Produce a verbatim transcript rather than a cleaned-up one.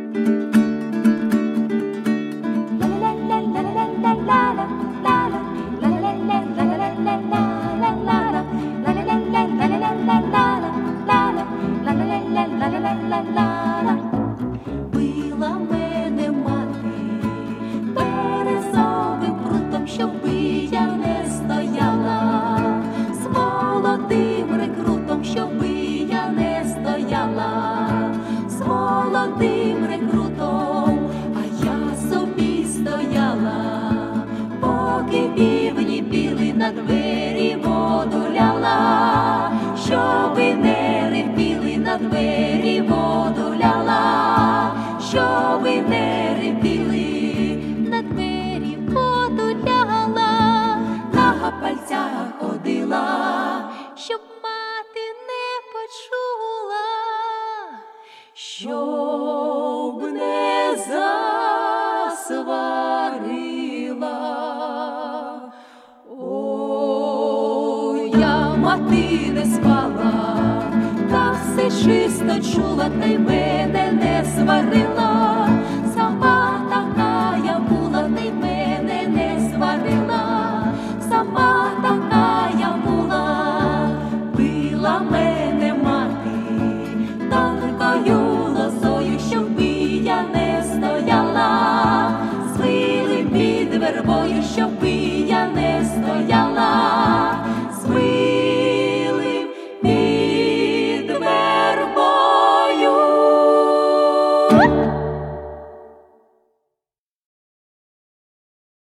Била мене мати березовим прутом, щоби я не стояла, з молодим рекрутом, щоби я не стояла, з молодим рекрутом, а я собі стояла, поки півні піли, на двері воду ляла, щоби не репіли, на двері воду ляла, щоби не репіли, на двері воду ляла, на гапальцях ходила, щоб мати не почула, щоб не засварила. О, я мати не спала, та все чисто чула, та й мене не сварила.